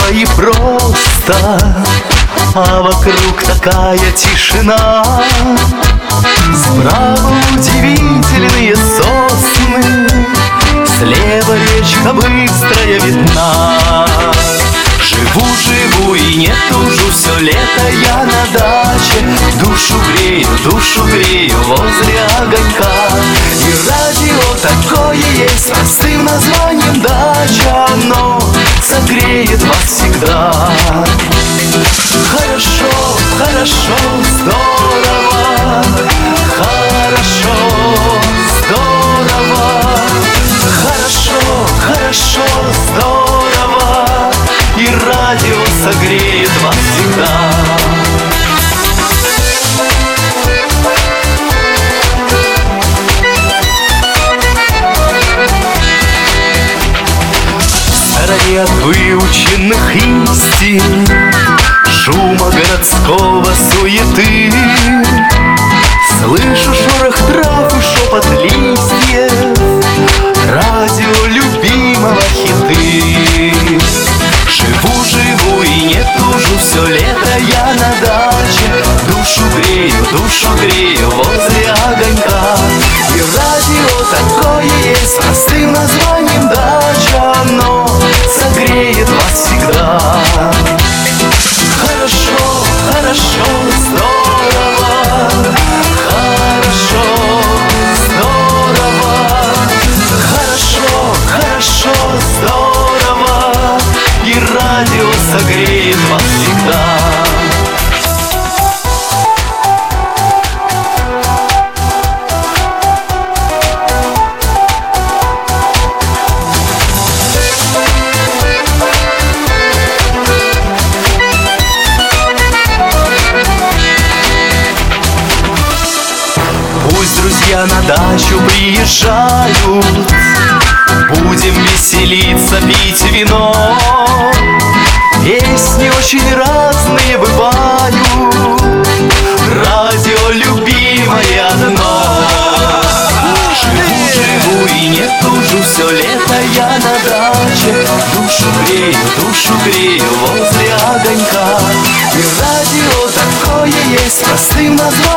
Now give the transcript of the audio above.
и просто, а вокруг такая тишина. Справа удивительные сосны, слева речка быстрая видна. Живу и не тужу, все лето я на даче. Душу грею возле огонька. И радио такое есть с простым названием «Дача», оно согреет вас всегда. Хорошо, хорошо, здорово, хорошо, здорово, хорошо, хорошо, здорово. И радио согреет вас всегда. В стороне от выученных истин, шума городского суеты, слышу шорох трав и шепот листьев, радио любимого хиты. Живу и не тужу, все лето я на даче. Душу грею возле огонька. И радио такое есть с простым названием «Дача», оно согреет вас всегда. Хорошо, хорошо, здорово, хорошо, здорово, хорошо, хорошо, здорово. И радио согреет вас всегда. Пусть друзья на дачу приезжают, будем веселиться, пить вино. Песни очень разные бывают, радио любимое одно. Живу и не тужу, все лето я на даче. Душу грею возле огонька. И радио такое есть с простым названием